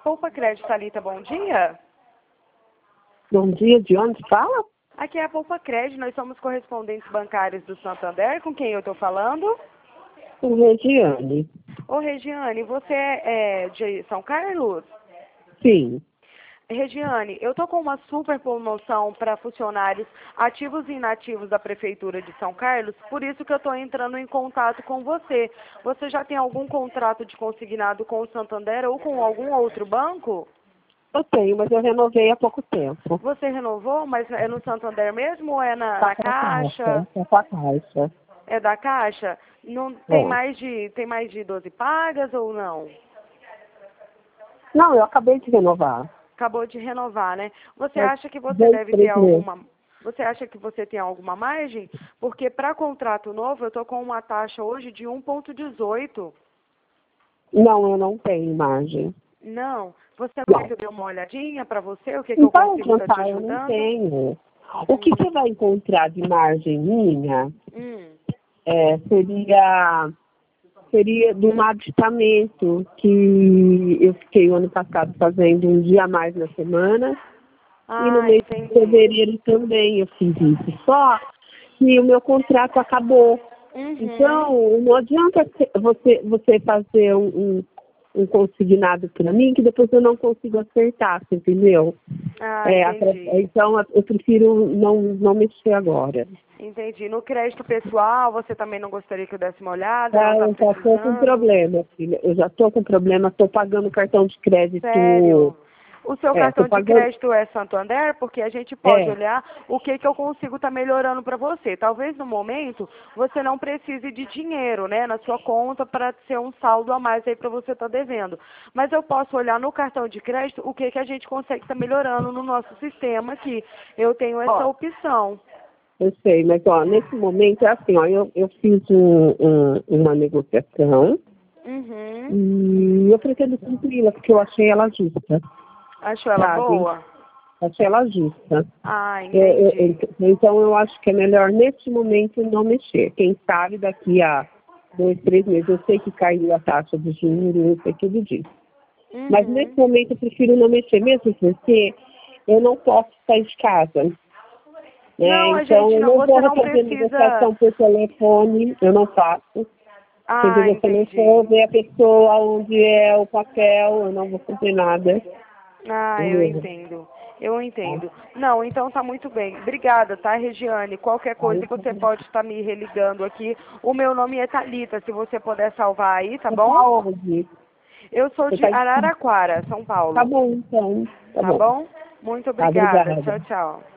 Poupa Crédito, Thalita, bom dia. Bom dia, de onde fala? Aqui é a Poupa Crédito, nós somos correspondentes bancários do Santander, com quem eu estou falando? Com Regiane. Ô, Regiane, você é de São Carlos? Sim. Regiane, eu estou com uma super promoção para funcionários ativos e inativos da Prefeitura de São Carlos, por isso que eu estou entrando em contato com você. Você já tem algum contrato de consignado com o Santander ou com algum outro banco? Eu tenho, mas eu renovei há pouco tempo. Você renovou, mas é no Santander mesmo ou é na Caixa? É com a Caixa. É da Caixa? Não tem mais de 12 pagas ou não? Não, eu acabei de renovar. Acabou de renovar, né? Você Faz acha que você 2, deve 3 ter meses. Você acha que você tem alguma margem? Porque para contrato novo eu tô com uma taxa hoje de 1,18. Não, eu não tenho margem. Não. Você não quer que eu dê uma olhadinha para você? O que eu Então, consigo estar te eu não ajudando? tenho. O que você vai encontrar de margem minha seria de um aditamento que eu fiquei o ano passado fazendo um dia a mais na semana. E no mês de fevereiro também eu fiz isso. Só que o meu contrato acabou. Então, não adianta você fazer um consignado para mim que depois eu não consigo acertar, você entendeu? Entendi. Então, eu prefiro não mexer agora. Entendi. No crédito pessoal, você também não gostaria que eu desse uma olhada? Eu já estou com problema, filha. Eu já estou com problema, estou pagando cartão de crédito. Sério? O seu cartão de pagando... crédito é Santander? Porque a gente pode olhar o que eu consigo estar melhorando para você. Talvez no momento você não precise de dinheiro, né, na sua conta para ser um saldo a mais aí para você estar devendo. Mas eu posso olhar no cartão de crédito o que a gente consegue estar melhorando no nosso sistema aqui. Eu tenho essa opção. Eu sei, mas nesse momento é assim, eu fiz uma negociação e eu pretendo cumpri-la, porque eu achei ela justa. Achou ela boa? Achei ela justa. Entendi. Então eu acho que é melhor nesse momento não mexer. Quem sabe daqui a 2, 3 meses, eu sei que caiu a taxa de juros, eu sei tudo disso. Mas nesse momento eu prefiro não mexer, mesmo porque eu não posso sair de casa. Não, então eu não você vou não fazer precisa. negociação por telefone, eu não faço. Entendeu? Se eu não Entendi. for ver a pessoa onde é o papel, eu não vou fazer nada. Eu entendo. Eu entendo. Não, então tá muito bem. Obrigada, tá, Regiane? Qualquer coisa você pode estar me religando aqui. O meu nome é Thalita, se você puder salvar aí, tá bom? Onde? Eu sou de Araraquara, São Paulo. Tá bom, então. Tá bom? Muito Tá, obrigada. obrigada. Tchau, tchau.